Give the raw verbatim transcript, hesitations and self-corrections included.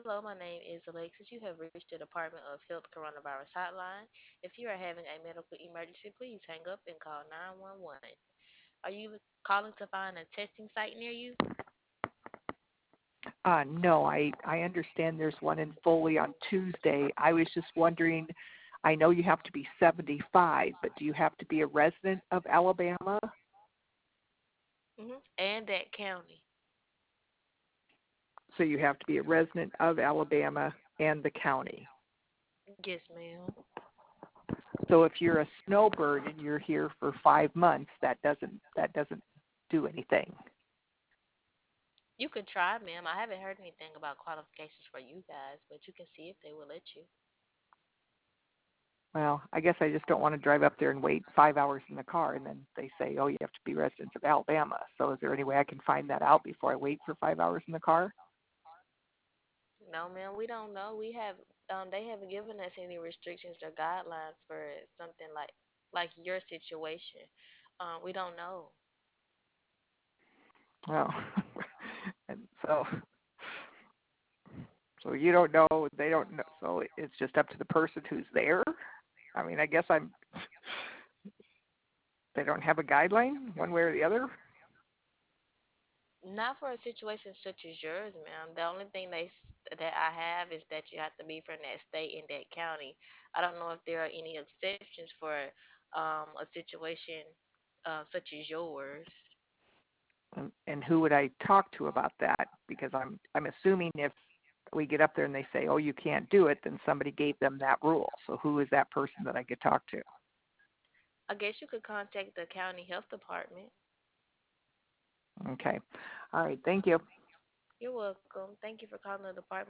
Hello, my name is Alexis. You have reached the Department of Health Coronavirus Hotline. If you are having a medical emergency, please hang up and call nine one one. Are you calling to find a testing site near you? Uh, no, I, I understand there's one in Foley on Tuesday. I was just wondering, I know you have to be seventy-five, but do you have to be a resident of Alabama? Hmm. And that county. So you have to be a resident of Alabama and the county. Yes, ma'am. So if you're a snowbird and you're here for five months, that doesn't that doesn't do anything. You could try, ma'am. I haven't heard anything about qualifications for you guys, but you can see if they will let you. Well, I guess I just don't want to drive up there and wait five hours in the car, and then they say, oh, you have to be residents of Alabama. So is there any way I can find that out before I wait for five hours in the car? No, ma'am, we don't know. We have um they haven't given us any restrictions or guidelines for something like like your situation. Um, we don't know. Well, and so so you don't know, they don't know. So it's just up to the person who's there. I mean, I guess I'm. They don't have a guideline one way or the other. Not for a situation such as yours, ma'am. The only thing they s- that I have is that you have to be from that state in that county. I don't know if there are any exceptions for um a situation uh, such as yours. And, and who would I talk to about that? Because I'm I'm assuming if we get up there and they say, oh, you can't do it, then somebody gave them that rule. So who is that person that I could talk to? I guess you could contact the county health department. Okay. All right. Thank you. You're welcome. Thank you for calling the department.